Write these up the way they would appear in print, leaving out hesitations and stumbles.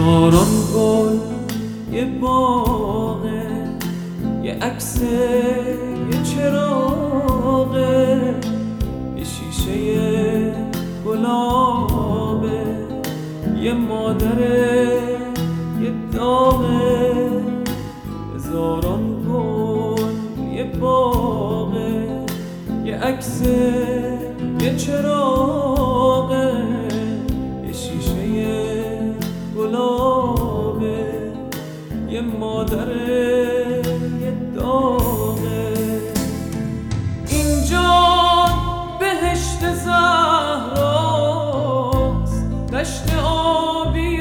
هزاران گل یه باغه، یه عکسه، یه چراغه، یه شیشه گلابه، یه مادره، یه داغه. هزاران گل یه باغه، یه عکسه، یه چراغه، یه شیشه گلابه، یه مادره، یه داغه. اینجا بهشت زهراست، دشت آبی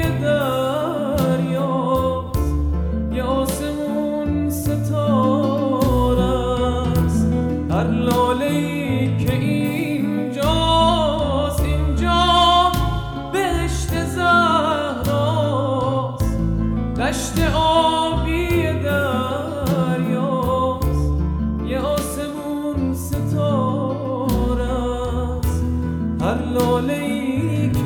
دریاست، یه آسمون ستاره است، هر لاله‌ای که اینجاست. اینجا بهشت زهراست، دشت آبی دریاست، یه آسمون ستاره است، هر لاله‌ای که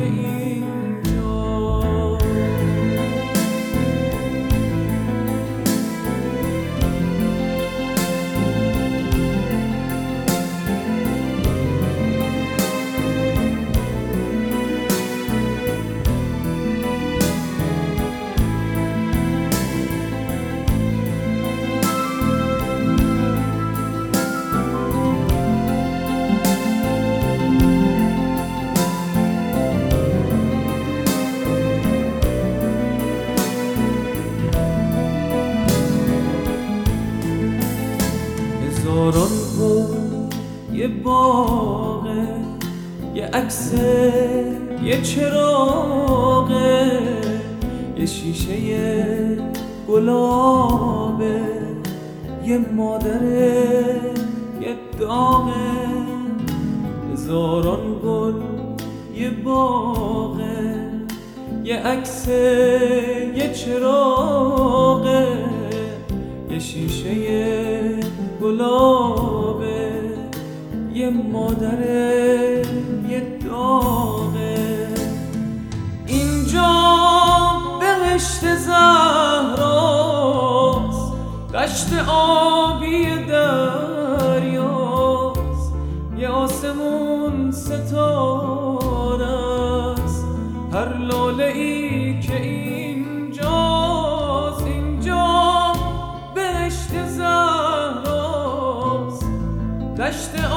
هزاران گل یه باغه، یه عکسه، یه چراغه، یه شیشه گلابه، یه مادره، یه داغه. هزاران گل یه باغه، یه عکسه، یه چراغه، یه شیشه گلابه، یه مادره، یه داغه. اینجا بهشت زهراست، دشت آبی دریاست، یه آسمون ستاره است، هر لاله‌ای که اینجاست. اینجا بهشت زهراست، دشت